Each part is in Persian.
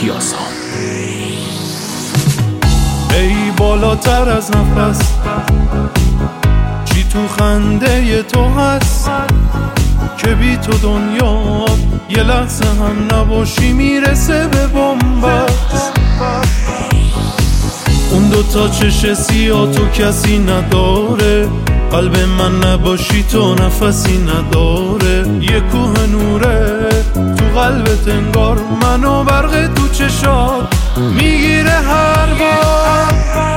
کیاسان. ای بالاتر از نفس چی تو خنده تو هست که بی تو دنیا یه لحظه هم نباشی میرسه به بنبست. اون دوتا چش سیاه تو کسی نداره، قلب من نباشی تو نفسی نداره. یه کوه نوره تو قلبت انگار منو برق تو چشات میگیره هر بار.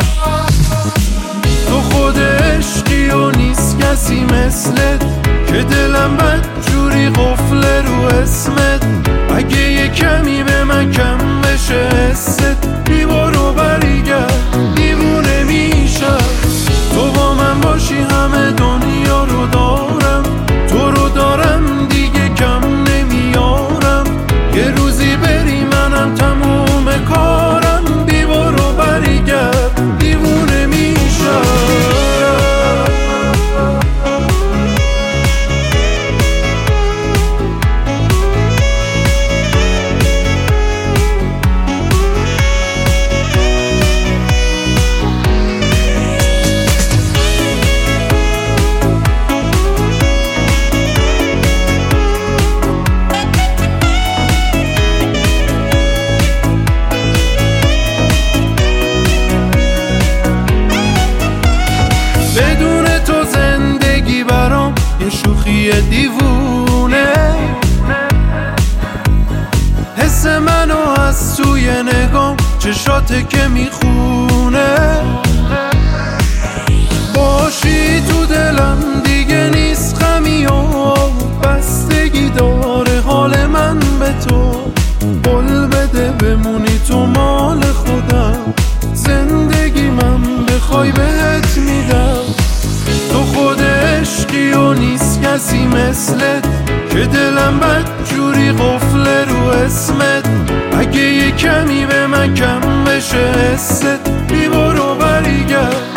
تو خود عشقی و نیست کسی مثلت که دلم بدجوری قفله رو اسمت. اگه یه کمی به من کم بشه حست بیبارو بریگرد دیوونه میشم. تو با من باشی همه دنیا رو دارم، تو رو دارم دیگه کم نمیارم. یه روزی بری منم تموم کارم بیبارو بریگرد دیوونه میشم. بدون تو زندگی برام یه شوخی دیوونه. حس منو از توی نگام چشاته که میخونه. باشی تو دلم دیگه نیست غمی و بستگی داره حال من به تو. قول بده بمونی تو مال خودم، زندگی من بخوای بهت میدم. تو خود عشقی و نیست کسی مثلت که دلم بدجوری قفله رو اسمت. اگه یه کمی به من کم بشه حست بیبارو بریگرد